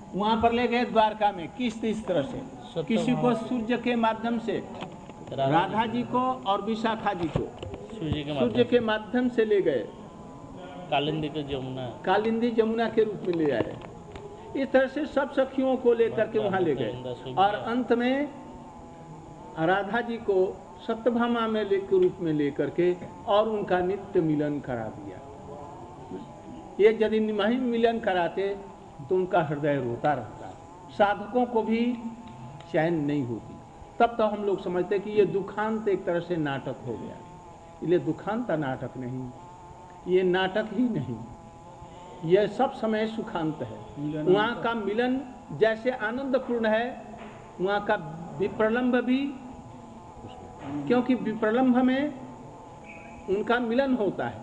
वहाँ पर ले गए द्वारका में। किस तरह से? किसी को सूर्य के माध्यम से, राधा जी को और विशाखा जी को सूर्य के माध्यम से ले गए, कालिंदी जमुना के रूप में ले आए। इस तरह से सब सखियों को लेकर के वहाँ ले गए और अंत में राधा जी को सत्यभामा में के रूप में लेकर के और उनका नित्य मिलन करा दिया। ये यदि नहीं मिलन कराते तो उनका हृदय रोता रहता, साधकों को भी चैन नहीं होती। तब तो हम लोग समझते कि ये दुखांत एक तरह से नाटक हो गया। इसलिए दुखांत नाटक नहीं, ये नाटक ही नहीं, यह सब समय सुखांत है। वहाँ का मिलन जैसे आनंदपूर्ण है, वहाँ का विप्रलंब भी, क्योंकि विप्रलंब में उनका मिलन होता है,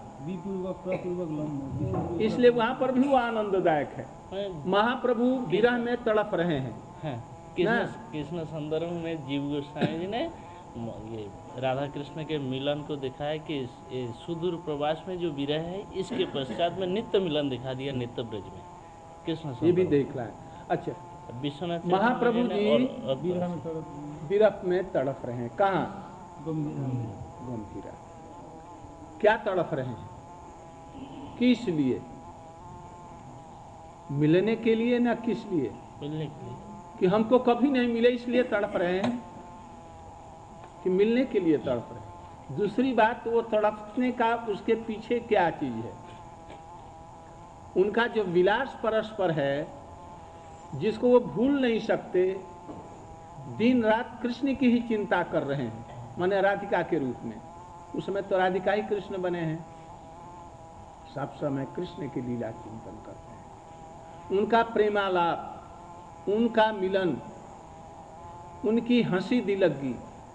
इसलिए वहाँ पर भी वो आनंददायक है। महाप्रभु विरह में तड़प रहे हैं। कृष्ण संदर्भ में जीव गोस्वामी जी ने ये राधा कृष्ण के मिलन को दिखाया कि सुदूर प्रवास में जो विरह है, इसके पश्चात में नित्य मिलन दिखा दिया नित्य ब्रज में। कृष्ण ये भी देख रहा है। अच्छा, विश्वनाथ महाप्रभु जी विरह में तड़प रहे हैं। कहाँ? गंभीरा। क्या तड़प रहे हैं? किस लिए? मिलने के लिए ना किस लिए? मिलने के लिए कि हमको कभी नहीं मिले इसलिए तड़प रहे हैं, कि मिलने के लिए तड़प रहे हैं। दूसरी बात, वो तड़पने का उसके पीछे क्या चीज है? उनका जो विलास परस्पर है, जिसको वो भूल नहीं सकते, दिन रात कृष्ण की ही चिंता कर रहे हैं, माने राधिका के रूप में। उस समय तो राधिका ही कृष्ण बने हैं, सब समय कृष्ण की लीला चिंतन करते हैं। उनका प्रेमालाप, उनका मिलन, उनकी हंसी दिलगी,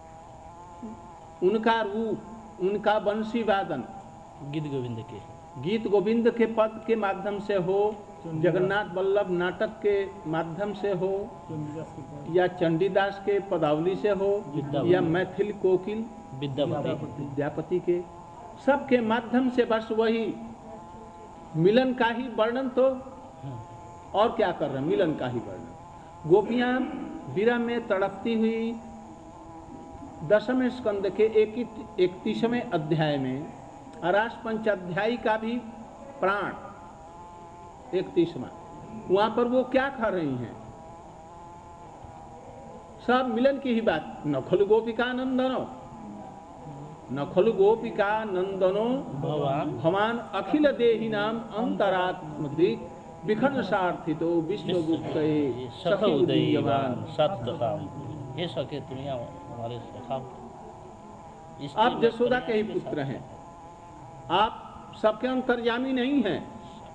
उनका रूप, उनका बंसी वादन, गीत गोविंद के पद के माध्यम से हो, जगन्नाथ वल्लभ नाटक के माध्यम से हो, या चंडीदास के पदावली से हो, या मैथिल कोकिल विद्यापति के, सबके माध्यम से बस वही मिलन का ही वर्णन। तो और क्या कर रहे हैं? मिलन का ही वर्णन। गोपियां विरह में तड़पती हुई 10वें स्कंद के 31वें अध्याय में, रास पंचाध्यायी का भी प्राण 31वां, वहां पर वो क्या खा रही हैं? सब मिलन की ही बात। न खलु गोपिका नंदनो, न खलु गोपिका नंदनो भवान अखिल देहि नाम अंतरात्मदिक विखंड सार्थितो विष्णुगुप्त सखी उदयवान सत्यकाम। हे सखे, तुम्हें हमारे सखा। आप यशोदा के ही पुत्र हैं, आप सबके अंतर्यामी नहीं हैं।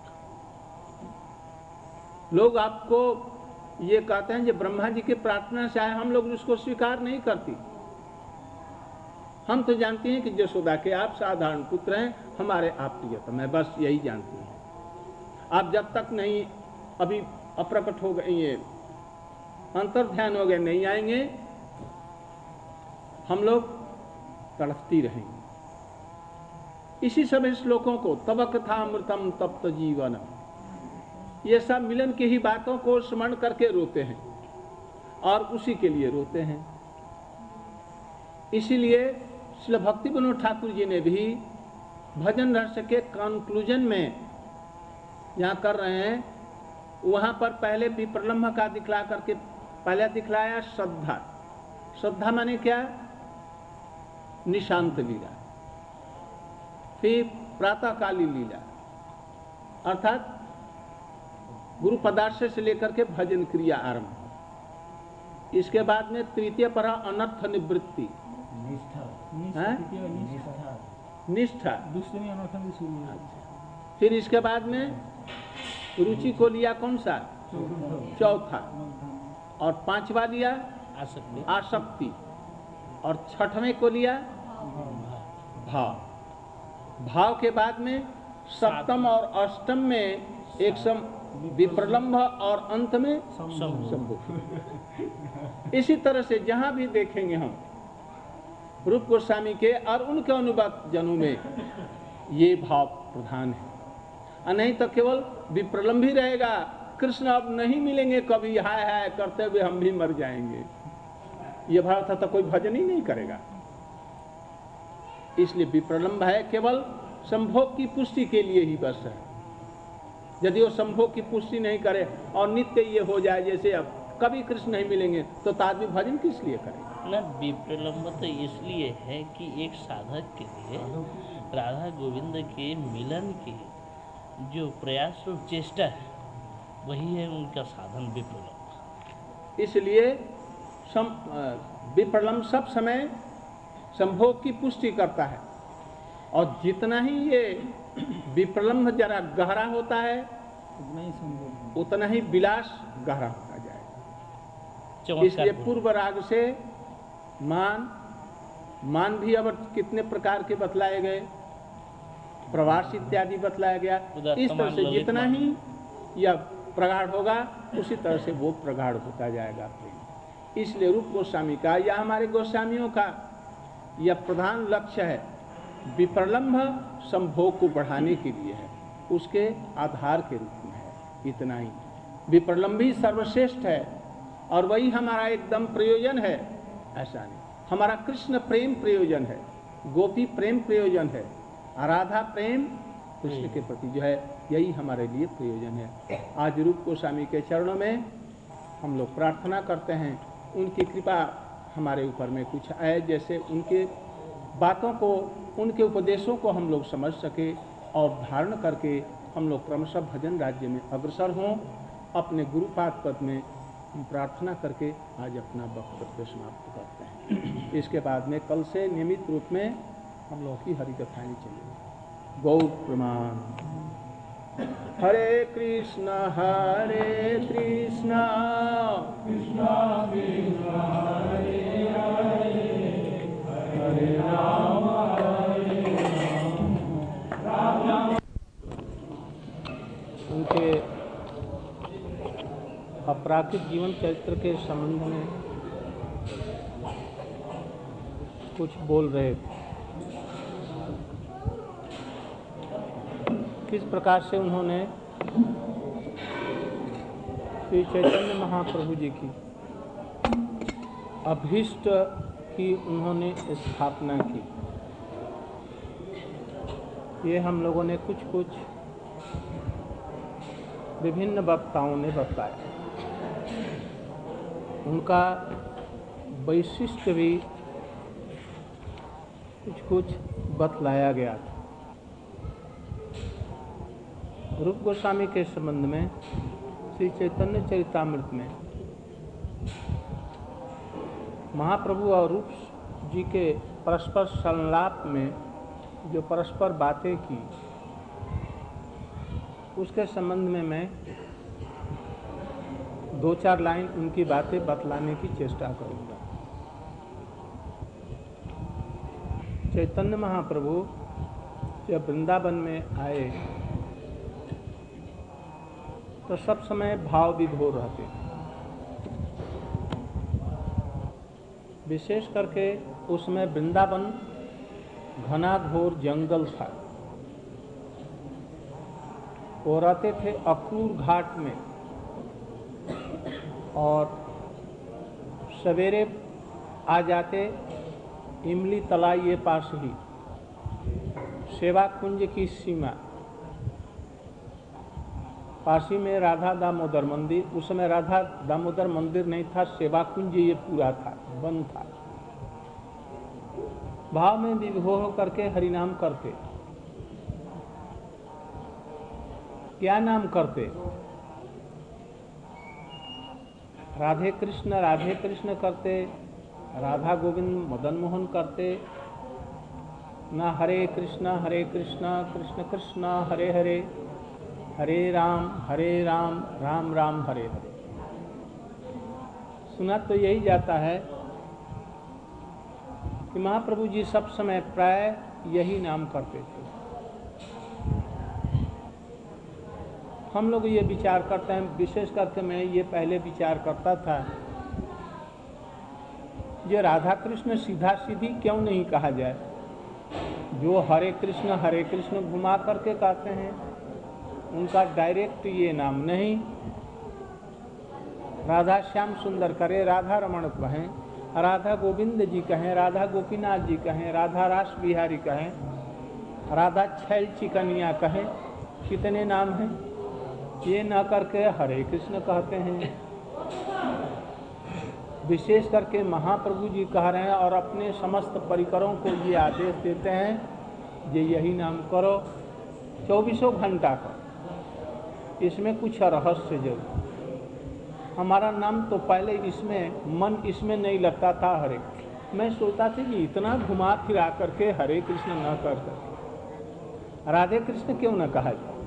लोग आपको ये कहते हैं कि ब्रह्मा जी की प्रार्थना से आए, हम लोग उसको स्वीकार नहीं करती। हम तो जानते हैं कि यशोदा के आप साधारण पुत्र हैं, हमारे आप प्रियतम है, बस यही जानती हैं। आप जब तक नहीं अभी अप्रकट हो गए, ये अंतर ध्यान हो गए, नहीं आएंगे, हम लोग तड़पती रहेंगे। इसी सभी श्लोकों को तब कथा अमृतम तप्त जीवन, ये सब मिलन की ही बातों को स्मरण करके रोते हैं और उसी के लिए रोते हैं। इसीलिए श्री भक्ति विनोद ठाकुर जी ने भी भजन रस के कंक्लूजन में यहाँ कर रहे हैं, वहाँ पर पहले विप्रलंभ का दिखला करके पहले दिखलाया श्रद्धा। श्रद्धा माने क्या? निशांत लीला। फिर प्रातःकाली लीला, अर्थात गुरु पदार्थ से लेकर के भजन क्रिया आरंभ। इसके बाद में तृतीय पर अनर्थ निवृत्ति, निष्ठा। फिर इसके बाद में रुचि को लिया कौन सा? चौथा। और पांचवा लिया आसक्ति। और छठवें को लिया भाव। भाव के बाद में सप्तम और अष्टम में एक सम विप्रलंभ और अंत में शंभु। इसी तरह से जहां भी देखेंगे हम रूप गोस्वामी के और उनके अनुगत जनों में ये भाव प्रधान है, और नहीं तो केवल विप्रलंभ ही रहेगा कृष्ण अब नहीं मिलेंगे कभी, हाय हाय करते हुए हम भी मर जाएंगे, ये भाव था तो कोई भजन ही नहीं करेगा। इसलिए विप्रलंब है केवल संभोग की पुष्टि के लिए ही बस है। यदि वो संभोग की पुष्टि नहीं करे और नित्य ये हो जाए जैसे अब कभी कृष्ण नहीं मिलेंगे, तो आदमी भजन किस लिए करे? न विप्रलंब तो इसलिए है कि एक साधक के लिए राधा गोविंद के मिलन की जो प्रयास और चेष्टा है वही है उनका साधन विप्रलंब। इसलिए विप्रलंब सब समय संभोग की पुष्टि करता है, और जितना ही ये विप्रलंब जरा गहरा होता है उतना ही विलास गहरा होता जाएगा। इसलिए पूर्व राग से मान भी अब कितने प्रकार के बतलाए गए, प्रवास इत्यादि बतलाया गया। इस तरह से जितना ही यह प्रगाढ़ होगा उसी तरह से वो प्रगाढ़ होता जाएगा प्रेम। इसलिए रूप गोस्वामी का या हमारे गोस्वामियों का यह प्रधान लक्ष्य है, विप्रलंब संभोग को बढ़ाने के लिए है, उसके आधार के रूप में है। इतना ही विप्रलंब ही सर्वश्रेष्ठ है और वही हमारा एकदम प्रयोजन है, ऐसा नहीं। हमारा कृष्ण प्रेम प्रयोजन है, गोपी प्रेम प्रयोजन है, राधा प्रेम कृष्ण के प्रति जो है यही हमारे लिए प्रयोजन है। आज रूप गोस्वामी के चरणों में हम लोग प्रार्थना करते हैं, उनकी कृपा हमारे ऊपर में कुछ आए, जैसे उनके बातों को, उनके उपदेशों को हम लोग समझ सके और धारण करके हम लोग क्रमशः भजन राज्य में अग्रसर हों। अपने गुरुपाद पद में हम प्रार्थना करके आज अपना वक्तव्य समाप्त करते हैं। इसके बाद में कल से नियमित रूप में हम लोग की हरि कथाएं चलेंगी। गौर प्रमाण। हरे कृष्ण कृष्ण कृष्ण हरे हरे, हरे राम राम। उनके अपराकिक जीवन चरित्र के संबंध में कुछ बोल रहे थे। किस प्रकार से उन्होंने श्री चैतन्य महाप्रभु जी की अभीष्ट की उन्होंने स्थापना की, ये हम लोगों ने कुछ विभिन्न वक्ताओं ने बताया। उनका वैशिष्ट्य भी कुछ बतलाया गया था। रूप गोस्वामी के संबंध में श्री चैतन्य चरितामृत में महाप्रभु और रूप जी के परस्पर संलाप में जो परस्पर बातें की, उसके संबंध में मैं 2-4 लाइन उनकी बातें बतलाने की चेष्टा करूंगा। चैतन्य महाप्रभु जब वृंदावन में आए तो सब समय भाव विभोर रहते थे। विशेष करके उसमें वृंदावन घना घोर जंगल था। वो रहते थे अक्रूर घाट में और सवेरे आ जाते इमली तलाई ये पास ही सेवा कुंज की सीमा, पासी में राधा दामोदर मंदिर, उस समय राधा दामोदर मंदिर नहीं था, सेवा कुंज ये पूरा था, बंद था। भाव में विभोर करके हरिनाम करते। क्या नाम करते? राधे कृष्ण करते, राधा गोविंद मदन मोहन करते, ना हरे कृष्ण कृष्ण कृष्ण हरे हरे, हरे राम राम राम हरे हरे। सुना तो यही जाता है कि महाप्रभु जी सब समय प्राय यही नाम करते थे। हम लोग ये विचार करते हैं, विशेष करके मैं ये पहले विचार करता था, ये राधा कृष्ण सीधा सीधी क्यों नहीं कहा जाए? जो हरे कृष्ण घुमा करके कहते हैं, उनका डायरेक्ट ये नाम नहीं, राधा श्याम सुंदर करे, राधा रमण कहें, राधा गोविंद जी कहें, राधा गोपीनाथ जी कहें, राधा रास बिहारी कहें, राधा छैल चिकनिया कहें, कितने नाम हैं। ये न करके हरे कृष्ण कहते हैं। विशेष करके महाप्रभु जी कह रहे हैं और अपने समस्त परिकरों को ये आदेश देते हैं, ये यही नाम करो 24 घंटा का। इसमें कुछ रहस्य जरूर। हमारा नाम तो पहले इसमें मन इसमें नहीं लगता था हरे। मैं सोचता था कि इतना घुमा फिरा करके हरे कृष्ण न कर सके, राधे कृष्ण क्यों न कहा जाए।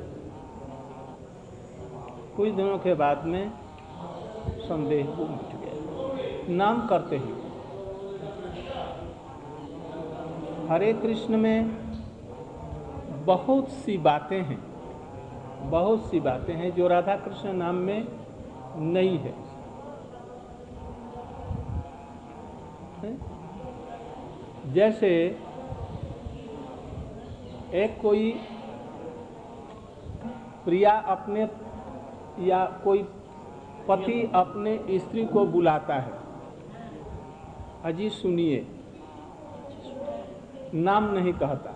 कुछ दिनों के बाद में संदेह वो मिट गया। नाम करते ही हरे कृष्ण में बहुत सी बातें हैं, बहुत सी बातें हैं जो राधा कृष्ण नाम में नहीं है। जैसे एक कोई प्रिया अपने या कोई पति अपने स्त्री को बुलाता है, अजी सुनिए, नाम नहीं कहता।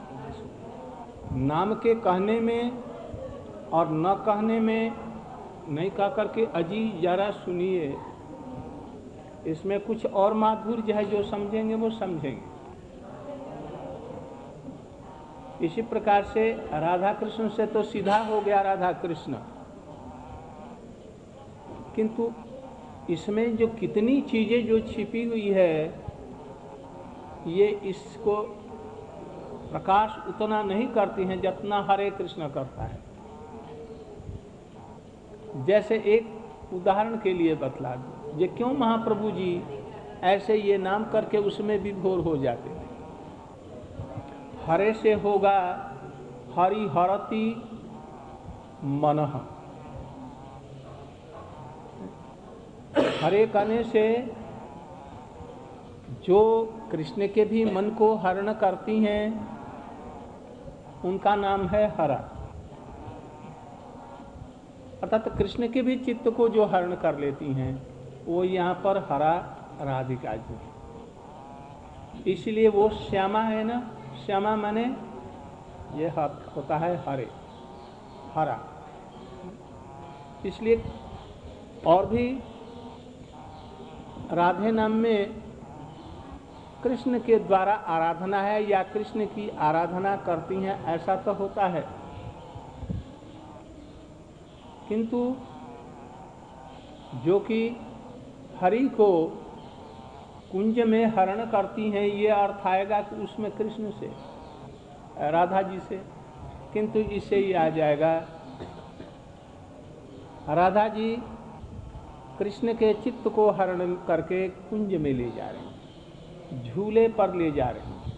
नाम के कहने में और न कहने में नहीं कह करके अजी जरा सुनिए, इसमें कुछ और माधुर्य है, जो समझेंगे वो समझेंगे। इसी प्रकार से राधा कृष्ण से तो सीधा हो गया राधा कृष्ण, किंतु इसमें जो कितनी चीजें जो छिपी हुई है, ये इसको प्रकाश उतना नहीं करती हैं जितना हरे कृष्ण करता है। जैसे एक उदाहरण के लिए बतला दूं, ये क्यों महाप्रभु जी ऐसे ये नाम करके उसमें विभोर हो जाते हैं। हरे से होगा हरि हरति मनः। हरे कहने से जो कृष्ण के भी मन को हरण करती हैं, उनका नाम है हरा। अर्थात कृष्ण के भी चित्त को जो हरण कर लेती हैं, वो यहाँ पर हरा राधिका जी। इसलिए वो श्यामा है ना, श्यामा माने ये होता है हरे, हरा। इसलिए और भी राधे नाम में कृष्ण के द्वारा आराधना है या कृष्ण की आराधना करती हैं, ऐसा तो होता है। किंतु जो कि हरि को कुंज में हरण करती हैं, ये अर्थ आएगा कि उसमें कृष्ण से, राधा जी से। किंतु इससे ही आ जाएगा राधा जी कृष्ण के चित्त को हरण करके कुंज में ले जा रहे हैं, झूले पर ले जा रहे हैं।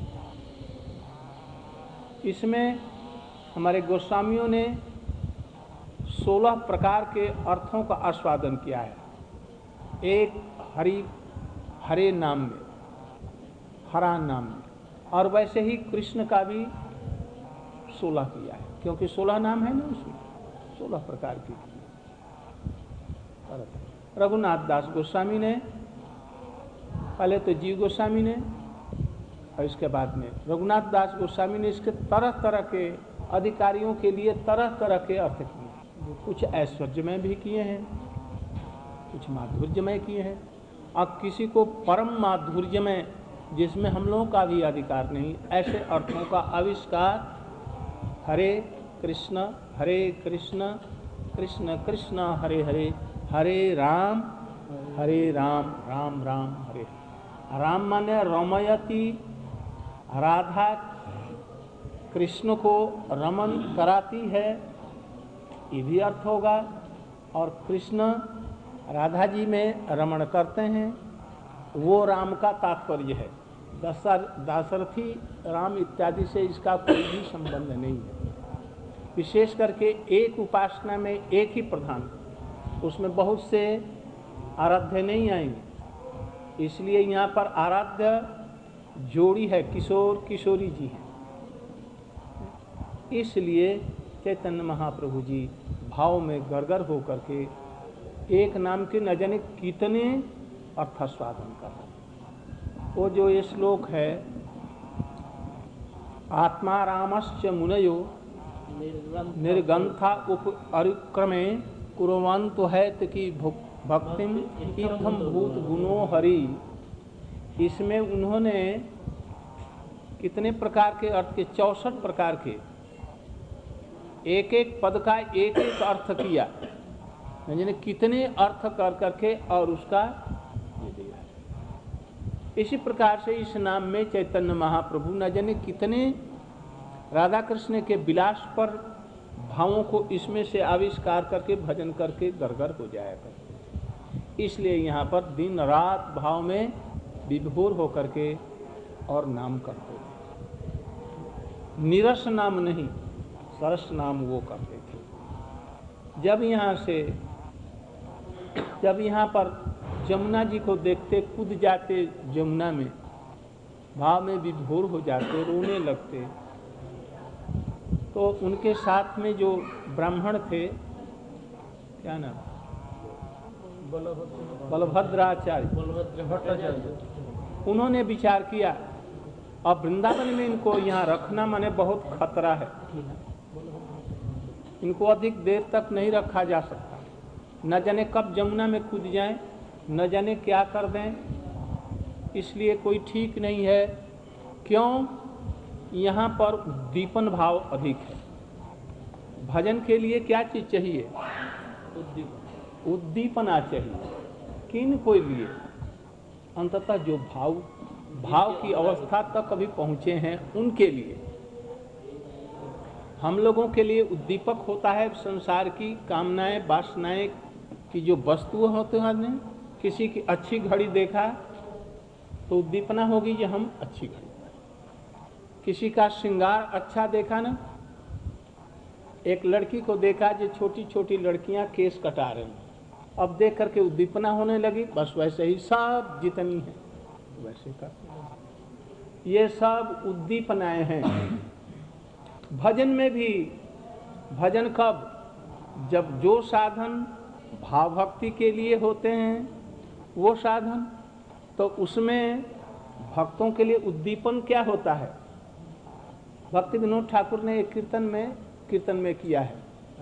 इसमें हमारे गोस्वामियों ने 16 प्रकार के अर्थों का आस्वादन किया है। एक हरे नाम में, हरा नाम में, और वैसे ही कृष्ण का भी 16 किया है, क्योंकि 16 नाम है ना उसमें, 16 प्रकार की। रघुनाथ दास गोस्वामी ने, पहले तो जीव गोस्वामी ने, और इसके बाद में रघुनाथ दास गोस्वामी ने इसके तरह तरह के अधिकारियों के लिए तरह तरह के अर्थ किए। कुछ ऐश्वर्यमय भी किए हैं, कुछ माधुर्यमय किए हैं, अब किसी को परम माधुर्यमय जिसमें हम लोगों का भी अधिकार नहीं, ऐसे अर्थों का आविष्कार हरे कृष्ण कृष्ण कृष्ण हरे हरे, हरे राम राम राम हरे। राम माने रमयति, राधा कृष्ण को रमन कराती है, ये भी अर्थ होगा। और कृष्ण राधा जी में रमण करते हैं, वो राम का तात्पर्य है। दाशरथी राम इत्यादि से इसका कोई भी संबंध नहीं है। विशेष करके एक उपासना में एक ही प्रधान, उसमें बहुत से आराध्य नहीं आएंगे, इसलिए यहाँ पर आराध्य जोड़ी है, किशोर किशोरी जी हैं। इसलिए चैतन्य महाप्रभु जी भाव में गरगर होकर के एक नाम के न जाने कितने अर्थास्वादन कर रहे हैं। वो जो ये श्लोक है, आत्मा रामश्च मुनयो निर्गंथा उपक्रमे कुर्वन्तु हैत की भक्तिम इत्थम भूत गुणो हरि। इसमें उन्होंने कितने प्रकार के अर्थ के, 64 प्रकार के, एक एक पद का एक एक अर्थ किया, यानी कितने अर्थ कर करके और उसका ये दिया। इसी प्रकार से इस नाम में चैतन्य महाप्रभु न जाने कितने राधा कृष्ण के विलास पर भावों को इसमें से आविष्कार करके भजन करके गरगर हो जाया करते। इसलिए यहाँ पर दिन रात भाव में विभोर होकर के और नाम करते थे। निरस नाम नहीं, सरस नाम वो करते थे। जब यहाँ पर जमुना जी को देखते कूद जाते जमुना में, भाव में विभोर हो जाते, रोने लगते, तो उनके साथ में जो ब्राह्मण थे, क्या नाम, बलभद्राचार्य, उन्होंने विचार किया अब वृंदावन में इनको यहाँ रखना माने बहुत खतरा है, इनको अधिक देर तक नहीं रखा जा सकता, न जाने कब जमुना में कूद जाएं, न जाने क्या कर दें, इसलिए कोई ठीक नहीं है। क्यों? यहाँ पर उद्दीपन भाव अधिक है। भजन के लिए क्या चीज़ चाहिए? उद्दीपना चाहिए। किन को लिए? अंततः जो भाव की अवस्था तक कभी पहुँचे हैं उनके लिए। हम लोगों के लिए उद्दीपक होता है संसार की कामनाएं, वासनाएं की जो वस्तु होते हैं। किसी की अच्छी घड़ी देखा तो उद्दीपना होगी कि हम अच्छी घड़ी, किसी का श्रृंगार अच्छा देखा ना, एक लड़की को देखा जो छोटी छोटी लड़कियां केस कटा रही हैं, अब देख करके उद्दीपना होने लगी, बस वैसे ही सब जितनी है वैसे करते। ये सब उद्दीपनाएं हैं। भजन में भी, भजन कब? जब जो साधन भाव भक्ति के लिए होते हैं वो साधन, तो उसमें भक्तों के लिए उद्दीपन क्या होता है? भक्ति विनोद ठाकुर ने एक कीर्तन में किया है,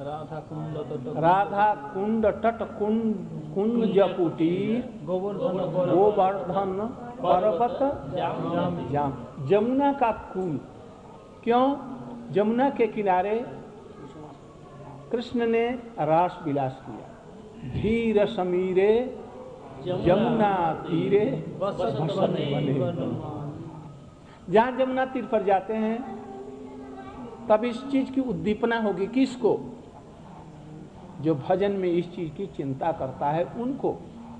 राधा कुंड तट कुंड जपुटी गोवर्धन पर्वत जाम। जमुना का कुल, क्यों? जमुना के किनारे कृष्ण ने रास विलास किया। धीर समीरे जमुना तीरे बसन बने। जहाँ जमुना तीर पर जाते हैं तब इस चीज की उद्दीपना होगी। किसको? जो भजन में इस चीज की चिंता करता है उनको।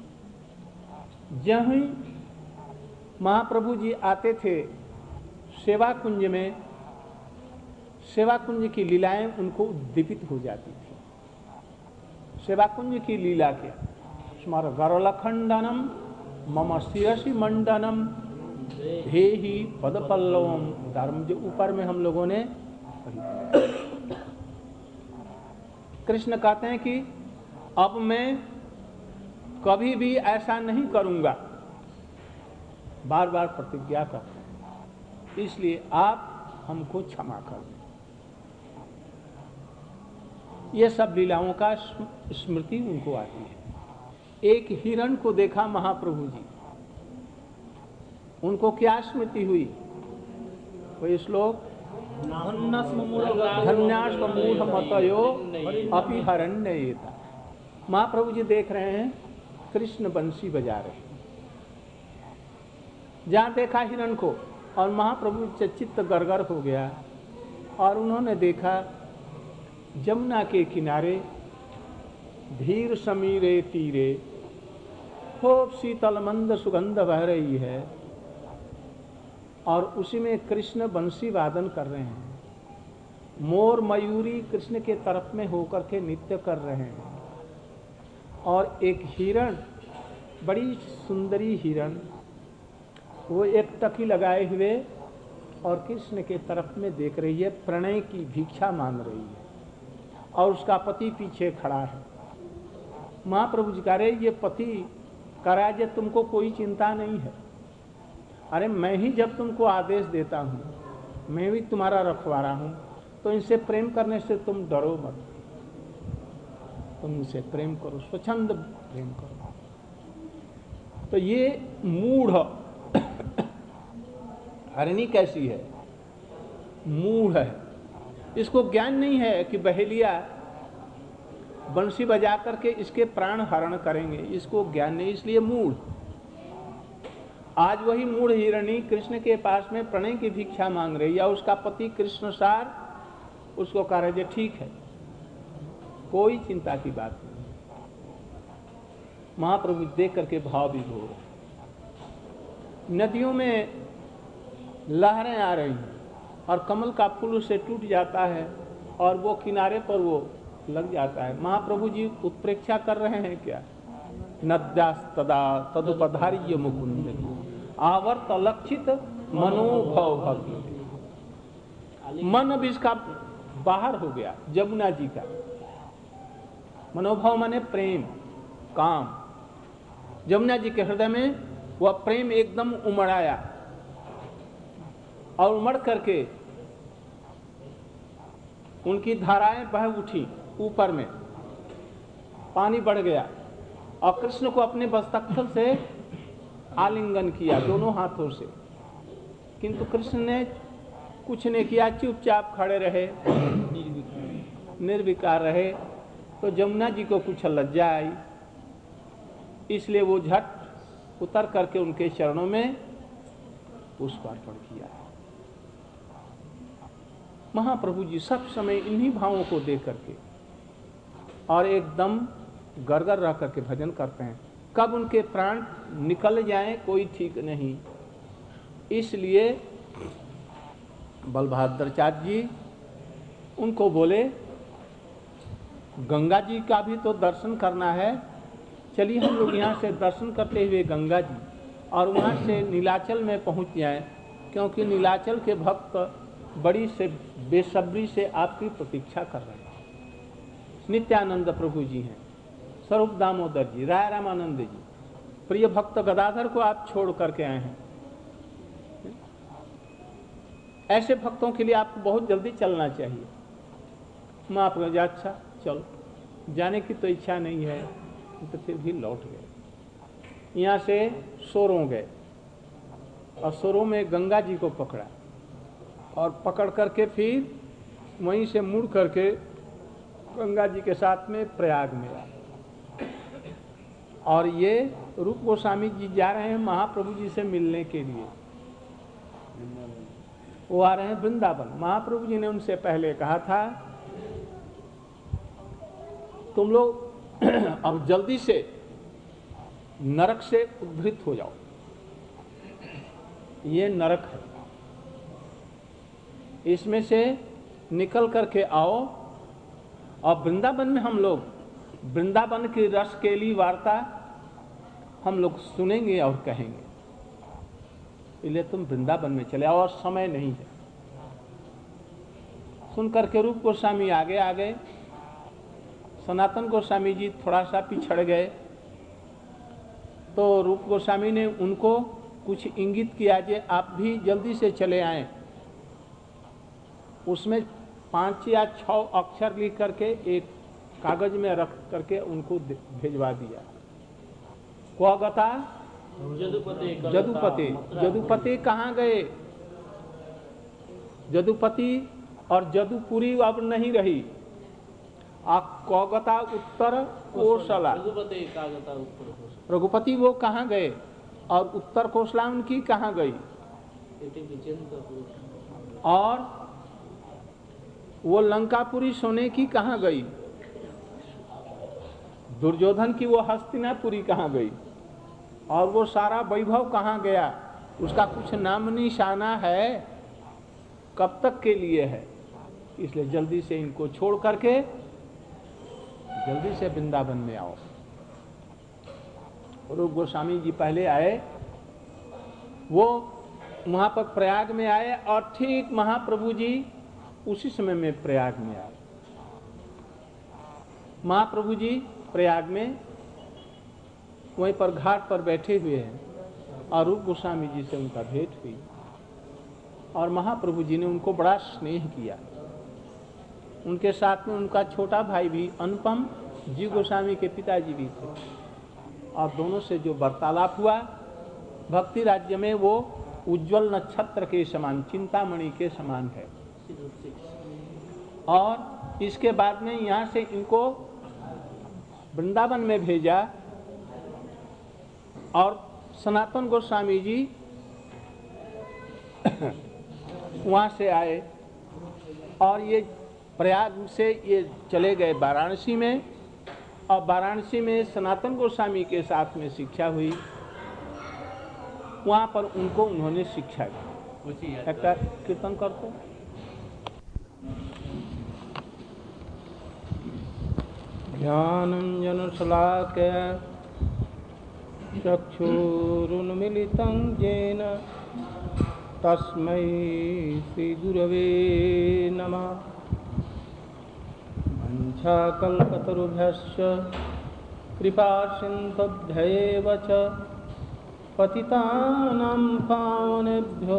जहाँ महाप्रभु जी आते थे सेवा कुंज में, सेवा कुंज की लीलाएं उनको उद्दीपित हो जाती थी। सेवा कुंज की लीला क्या? स्मर गरलखंडनम मम शिरसि मंडनम धेहि पदपल्लवम धर्म, जो ऊपर में हम लोगों ने कृष्ण कहते हैं कि अब मैं कभी भी ऐसा नहीं करूंगा, बार बार प्रतिज्ञा करते हैं, इसलिए आप हमको क्षमा कर दें। ये सब लीलाओं का स्मृति उनको आती है। एक हिरण को देखा महाप्रभु जी, उनको क्या स्मृति हुई? कोई श्लोक, धन्यास्मूढ़ मतयो अपि हरण्येता। महाप्रभु जी देख रहे हैं कृष्ण बंसी बजा रहे हैं, जहाँ देखा हिरण को और महाप्रभु चित्त गरगर हो गया और उन्होंने देखा जमुना के किनारे धीर समीरे तीरे खूब शीतल मंद सुगंध बह रही है और उसी में कृष्ण बंसी वादन कर रहे हैं। मोर मयूरी कृष्ण के तरफ में होकर के नृत्य कर रहे हैं और एक हिरण, बड़ी सुंदरी हिरण, वो एक टकी लगाए हुए और कृष्ण के तरफ में देख रही है, प्रणय की भिक्षा मांग रही है और उसका पति पीछे खड़ा है। महाप्रभु जी कह रहे ये पति करा जे तुमको कोई चिंता नहीं है। अरे मैं ही जब तुमको आदेश देता हूँ, मैं भी तुम्हारा रखवारा हूँ, तो इनसे प्रेम करने से तुम डरो मत, तुम इनसे प्रेम करो, स्वच्छंद प्रेम करो। तो ये मूढ़ हरिणी कैसी है? मूढ़ है, इसको ज्ञान नहीं है कि बहेलिया बंसी बजा करके इसके प्राण हरण करेंगे, इसको ज्ञान नहीं, इसलिए मूढ़। आज वही मूढ़ हिरणी कृष्ण के पास में प्रणय की भिक्षा मांग रही है, उसका पति कृष्ण सार उसको कह रहे ठीक है, कोई चिंता की बात नहीं। महाप्रभु देख करके भाव विभोर, नदियों में लहरें आ रही हैं और कमल का फूल उससे टूट जाता है और वो किनारे पर वो लग जाता है। महाप्रभु जी उत्प्रेक्षा कर रहे हैं क्या? नद्यास्तदा तदुपधार्य मुकुंद आवर्त लक्षित मनोभव भक्ति। मन अब इसका बाहर हो गया जमुना जी का। मनोभाव माने प्रेम, काम। जमुना जी के हृदय में वह प्रेम एकदम उमड़ आया और उमड़ करके उनकी धाराएं बह उठी, ऊपर में पानी बढ़ गया और कृष्ण को अपने मस्तक से आलिंगन किया दोनों हाथों से, किंतु कृष्ण ने कुछ नहीं किया, चुपचाप खड़े रहे, निर्विकार रहे। तो जमुना जी को कुछ लज्जा आई, इसलिए वो झट उतर करके उनके चरणों में पुष्पार्पण किया। महाप्रभु जी सब समय इन्हीं भावों को देख करके और एकदम गरगर रह करके भजन करते हैं। कब उनके प्राण निकल जाएं कोई ठीक नहीं। इसलिए बलभद्राचार्य जी उनको बोले गंगा जी का भी तो दर्शन करना है, चलिए हम लोग यहाँ से दर्शन करते हुए गंगा जी और वहाँ से नीलाचल में पहुँच जाएं, क्योंकि नीलाचल के भक्त बड़ी से बेसब्री से आपकी प्रतीक्षा कर रहे हैं। नित्यानंद प्रभु जी हैं, स्वरूप दामोदर जी, राय रामानंद जी, प्रिय भक्त गदाधर को आप छोड़ करके आए हैं। ऐसे भक्तों के लिए आपको बहुत जल्दी चलना चाहिए। मैं आपको अच्छा चलो, जाने की तो इच्छा नहीं है, तो फिर भी लौट गए। यहाँ से सोरों गए और सोरों में गंगा जी को पकड़ा और पकड़ करके फिर वहीं से मुड़ करके गंगा जी के साथ में प्रयाग में आए। और ये रूप गोस्वामी जी जा रहे हैं महाप्रभु जी से मिलने के लिए, वो आ रहे हैं वृंदावन। महाप्रभु जी ने उनसे पहले कहा था तुम लोग अब जल्दी से नरक से उद्धित हो जाओ, ये नरक है, इसमें से निकल करके आओ और वृंदावन में हम लोग वृंदावन की रस केली वार्ता हम लोग सुनेंगे और कहेंगे, इसलिए तुम वृंदावन में चले आओ और समय नहीं है। सुन करके रूप गोस्वामी आगे आ गए, सनातन गोस्वामी जी थोड़ा सा पिछड़ गए। तो रूप गोस्वामी ने उनको कुछ इंगित किया कि आप भी जल्दी से चले आएं। उसमें 5 या 6 अक्षर लिख करके एक कागज में रख करके उनको भेजवा दिया। क्वगता जदुपति। जदुपति कहाँ गए? जदुपति और जदुपुरी अब नहीं रही। क्वगता उत्तर कोसला, रघुपति वो कहाँ गए और उत्तर कोसला उनकी कहाँ गई? और वो लंकापुरी सोने की कहाँ गई? दुर्योधन की वो हस्तिनापुरी कहाँ गई? और वो सारा वैभव कहाँ गया? उसका कुछ नाम निशाना है, कब तक के लिए है? इसलिए जल्दी से इनको छोड़ करके जल्दी से वृंदावन में आओ। रूप गोस्वामी जी पहले आए, वो वहाँ पर प्रयाग में आए और ठीक महाप्रभु जी उसी समय में प्रयाग में आए। महाप्रभु जी प्रयाग में वहीं पर घाट पर बैठे हुए हैं और रूप गोस्वामी जी से उनका भेंट हुई और महाप्रभु जी ने उनको बड़ा स्नेह किया। उनके साथ में उनका छोटा भाई भी अनुपम जीव गोस्वामी के पिताजी भी थे और दोनों से जो वार्तालाप हुआ भक्ति राज्य में वो उज्जवल नक्षत्र के समान, चिंतामणि के समान है। और इसके बाद में यहाँ से इनको वृंदावन में भेजा और सनातन गोस्वामी जी वहाँ से आए और ये प्रयाग से ये चले गए वाराणसी में और वाराणसी में सनातन गोस्वामी के साथ में शिक्षा हुई। वहाँ पर उनको उन्होंने शिक्षा दी। एक कीर्तन करते ज्ञानंजनशलाकया चक्षुरुन्मीलितं येन तस्मै श्रीगुरवे नमः। वंशाकल्पतरुभ्यश्च कृपासिन्धुभ्यैव च पतितानां पावनेभ्यो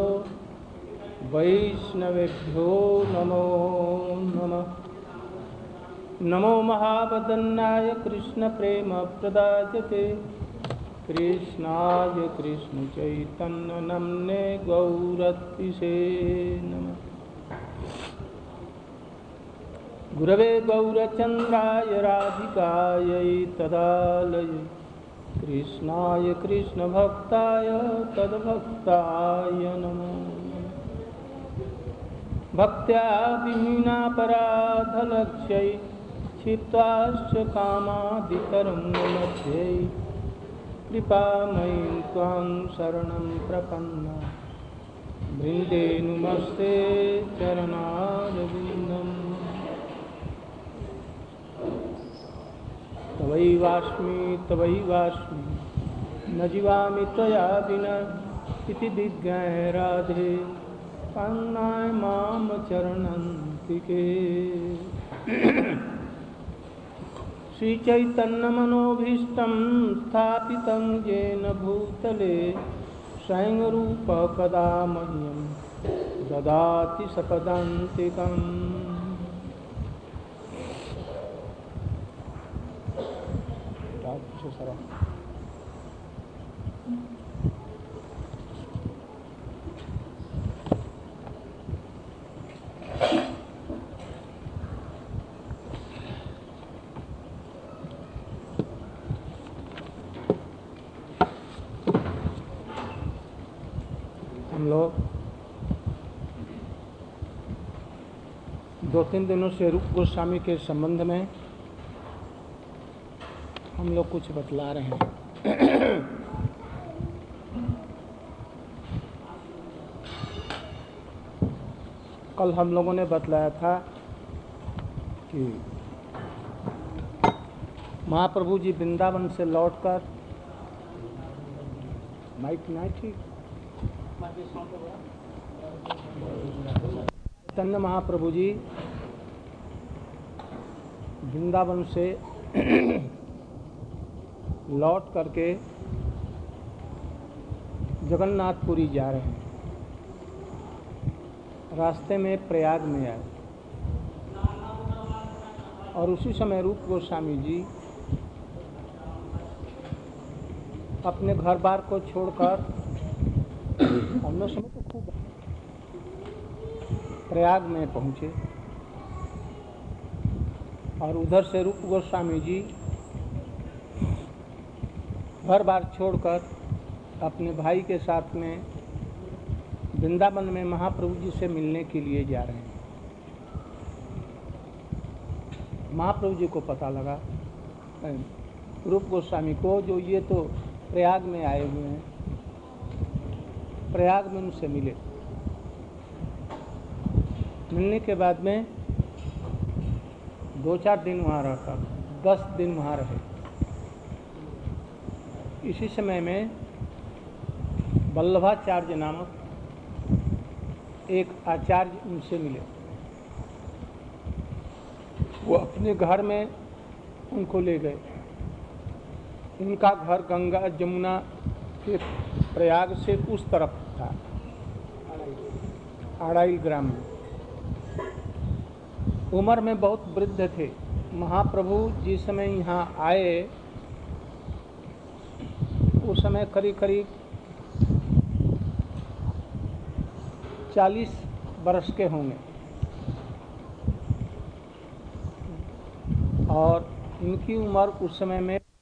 वैष्णवेभ्यो नमो नमः। नमो महावदन्नाय कृष्णप्रेमप्रदायते कृष्णाय कृष्णचैतन्यनाम्ने गौरत्विषे नमः। गुरवे गौरचन्द्राय राधिकायै तदालये कृष्णाय कृष्णभक्ताय तद्भक्ताय नमो। भक्त्या विहीनापराधलक्ष्यै क्षिप्ताश्च कामादितरङ्गमध्ये कृपामयीं त्वां शरणं प्रपन्ना वृन्दे नुमस्ते चरणारविन्दम्। तवैवास्मि न जीवामि त्वया विना इति विज्ञाय राधे पन्नाय माम चरणन्तिके। श्रीचैतन्यमनोभीष्टं स्थापितं येन भूतले स्वयं रूप कदा मह्यं ददाति सपदान्तिकम्। हम लोग 2-3 दिनों से रूप गोस्वामी के संबंध में हम लोग कुछ बतला रहे हैं। कल हम लोगों ने बतलाया था कि महाप्रभु जी वृंदावन से लौटकर माइक नहीं ठीक चैतन्य महाप्रभु जी वृंदावन से लौट करके जगन्नाथपुरी जा रहे हैं। रास्ते में प्रयाग में आए और उसी समय रूप गोस्वामी जी अपने घर बार को छोड़कर हमने समय तो खूब प्रयाग में पहुँचे और उधर से रूप गोस्वामी जी घर बार छोड़कर अपने भाई के साथ में वृंदावन में महाप्रभु जी से मिलने के लिए जा रहे हैं। महाप्रभु जी को पता लगा रूप गोस्वामी को, जो ये तो प्रयाग में आए हुए हैं, प्रयाग में उनसे मिले। मिलने के बाद में 2-4 दिन वहाँ रहता, 10 दिन वहाँ रहे। इसी समय में वल्लभाचार्य नामक एक आचार्य उनसे मिले। वो अपने घर में उनको ले गए इनका घर गंगा जमुना के प्रयाग से उस तरफ था, आड़ाइल ग्राम में। उम्र में बहुत वृद्ध थे। महाप्रभु जिस समय यहाँ आए उस समय करीब करीब 40 वर्ष के होंगे और इनकी उम्र उस समय में